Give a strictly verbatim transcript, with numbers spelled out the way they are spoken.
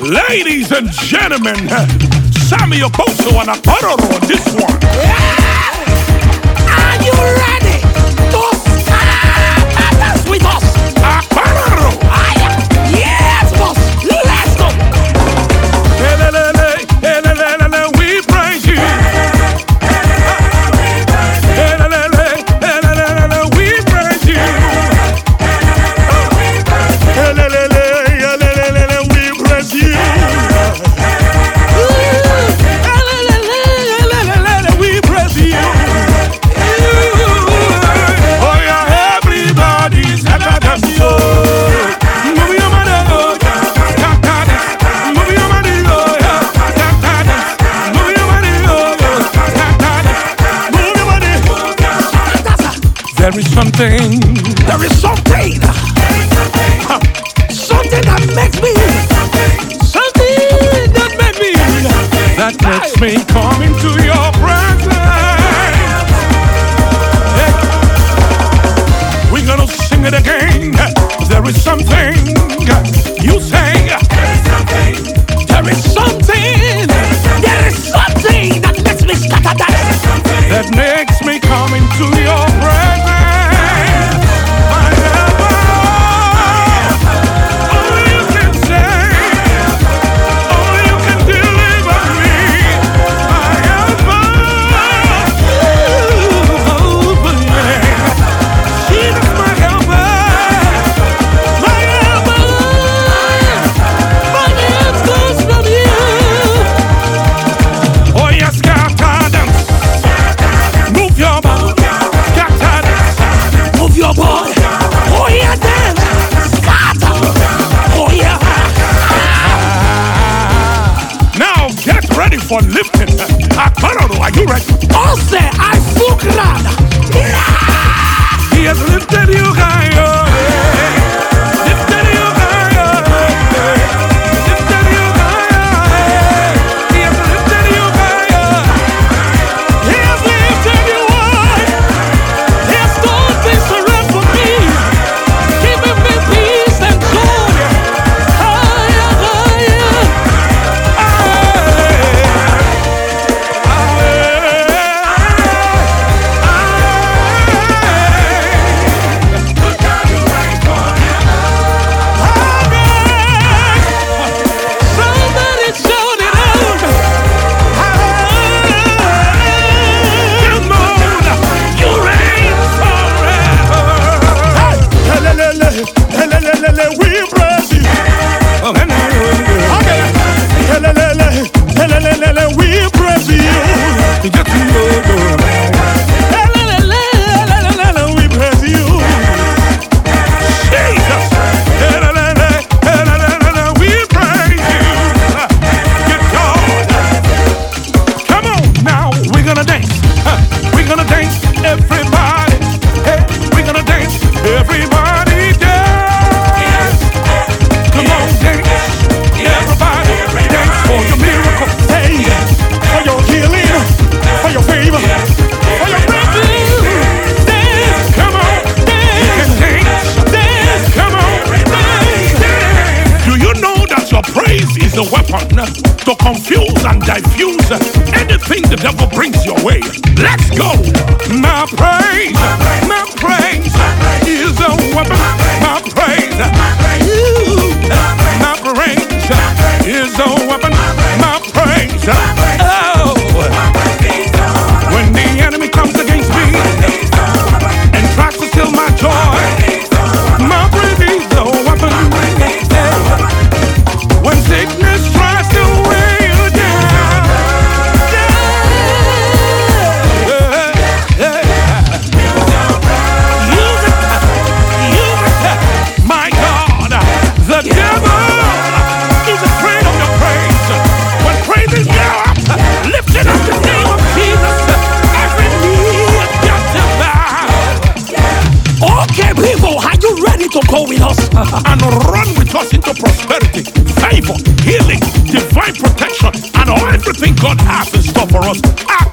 Ladies and gentlemen, Sammy Oposo and Akbararo on this one. Yeah! Are you ready to start with us? Akbararo! Yes, boss. Let's go. Elelele, elelele, we praise you. Elelele, elelele, we praise you. Elelele, elelele, we praise you. Elelele, we praise you. Oh yeah, everybody's happy dance so. Move your body, oh yeah, move your body, oh yeah, move your body, oh yeah, move your body. There is something, There is something, huh, something that makes me, something that made me, that makes me come into your presence. Hey, we're gonna sing it again. There is something you say. there is something, there is something that makes me scatter that. That makes me come into your presence. My helper, only you can save, only you can deliver me. My helper, oh, yeah. Jesus, my helper, My helper, my help comes from you. oh yes, scatter dance, move your body, scatter dance. Move your body. Oh yeah, dance. Scatter. Oh yeah. Now get ready for lifting. Akbararo, are you ready? Ose, I fuck run. He has lifted you higher. Lifted you higher. Lifted you higher. He has lifted you higher. He has lifted you high. He has done things around for me. Giving me peace and joy. Higher, higher. Somebody shout it out. Come on, you reign forever. Helelele, helelele, we praise you. Okay. Helelele, helelele, we praise you. Just you know. Helelele, helelele, we praise you. Jesus. Helelele, helelele, we praise you. Good God. Come on now, we're gonna dance. Huh. We're gonna dance, everybody. Hey, we're gonna dance, everybody dance. Come on, dance, everybody dance for your miracle, hey, for your healing, for your favor, for your breakthrough. Dance, come on, dance, dance, dance, come on, dance, dance. Do you know that your praise is a weapon to confuse and diffuse anything the devil brings your way? Let's go. My praise, my praise is a weapon. My praise, my praise is a weapon. My praise, oh, when the enemy comes against me and tries to steal my joy, my praise is a weapon. When sickness tries to weigh you down, use it, use it. My God, the devil is afraid of your praise. When praise is go up, lift it up the name of Jesus. Every knee has got to bow. Okay, people, are you ready to go with us? And run with us into prosperity, favor, healing, divine protection, and all everything God has in store for us.